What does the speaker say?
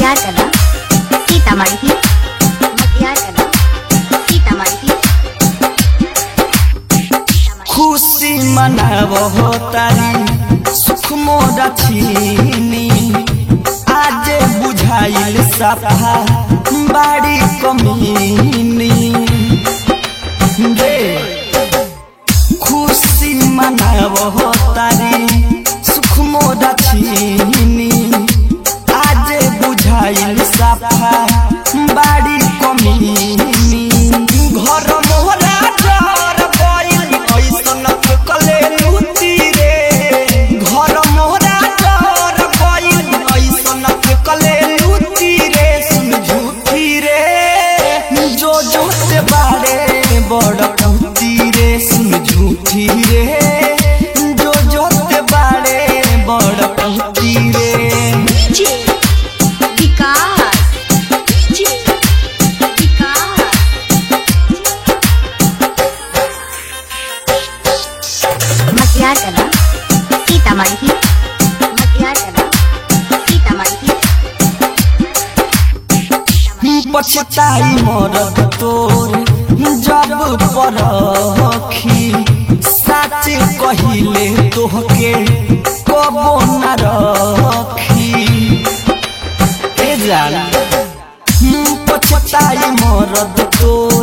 मटियार कला सीतामढ़ी मटियार कला सीतामढ़ी। खुशी मनावो हो तारी सुख मोरा छीनी आज बुझाइल सफा बाड़ी कमीनी रे। खुशी मनावो हो तारी सुख मोरा छीनी आज बुझाइल सफा बाड़ी कमीनी। घर मोहरा डर गइल ऐसन कले लूटी रे। घर मोहरा डर गइल ऐसन कले लूटी रे। सुन झूठी रे जो जोते बारे बड़ कहती रे। सुन झूठी रे जो जोते बारे बड़ कहती रे। मटियार कला सीतामढ़ी मटियार कला सीतामढ़ी। पछताई मरद तोर जब परखी सच कहिले तोहके कबो न रखी। ए जान पछताई मरद तोर